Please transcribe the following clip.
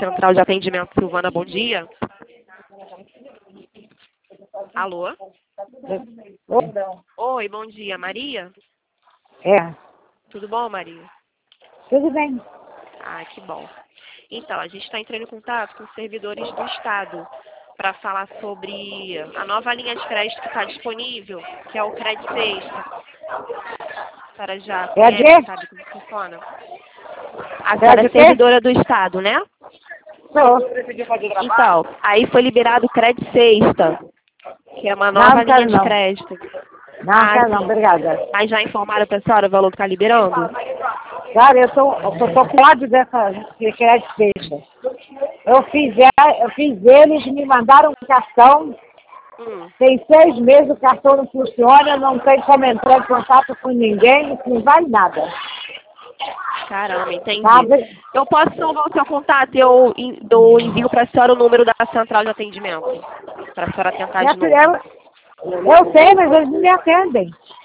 Central de Atendimento Silvana, bom dia. Alô? Oi? Oi, bom dia. Maria? É, Tudo bom, Maria? tudo bem. Ah, que bom. Então, a gente está entrando em contato com os servidores do Estado para falar sobre a nova linha de crédito que está disponível, que é o Cred Sexta. A senhora já É a conhece, quê? sabe como funciona? A senhora é o quê? servidora do Estado, né? Sou. Então, aí foi liberado o Cred Sexta, que é uma Não, nova não linha quero de não. crédito. Não, Ah, quero não, sim. obrigada. Mas já informaram para a senhora o valor que está liberando? Cara, eu tô com ódio dessa de crédito fecha. Eu fiz eles, me mandaram um cartão. Hum. Tem 6 meses, o cartão não funciona, não tem como entrar em contato com ninguém, isso não vale nada. Caramba, entendi. Sabe? Eu posso salvar o seu contato e eu envio para a senhora o número da central de atendimento, para a senhora tentar Minha de filha, novo. eu sei, mas eles não me atendem.